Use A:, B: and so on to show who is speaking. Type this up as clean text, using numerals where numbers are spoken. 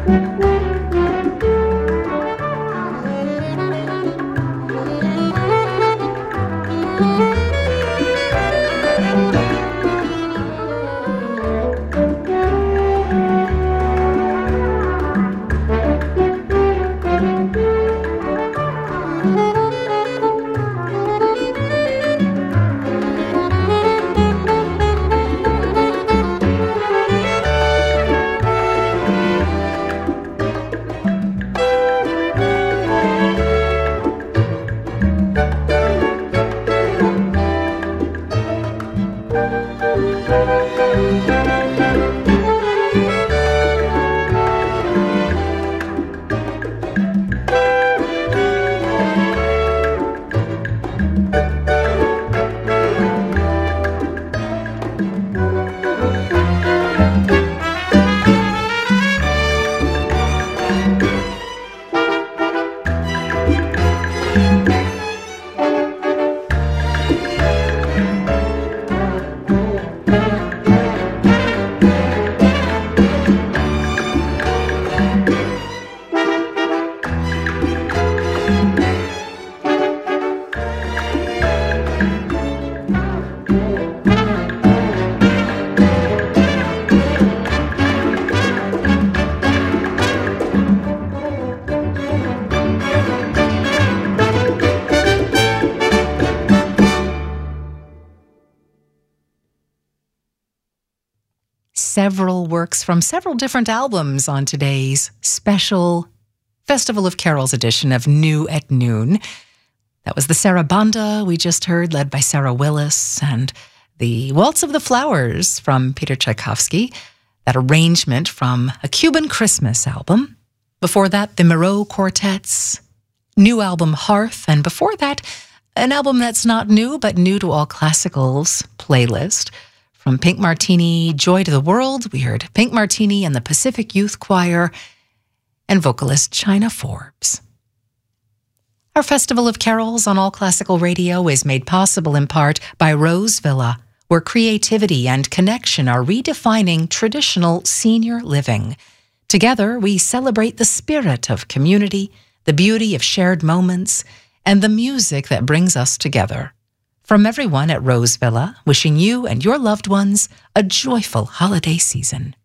A: Several works from several different albums on today's special Festival of Carols edition of New at Noon. That was the Sarabanda we just heard, led by Sarah Willis, and the Waltz of the Flowers from Peter Tchaikovsky, that arrangement from a Cuban Christmas album. Before that, the Moreau Quartet's new album Hearth, and before that, an album that's not new, but new to all classicals playlist. From Pink Martini, Joy to the World, we heard Pink Martini and the Pacific Youth Choir and vocalist China Forbes. Our Festival of Carols on All Classical Radio is made possible in part by Rose Villa, where creativity and connection are redefining traditional senior living. Together, we celebrate the spirit of community, the beauty of shared moments, and the music that brings us together. From everyone at Rose Villa, wishing you and your loved ones a joyful holiday season.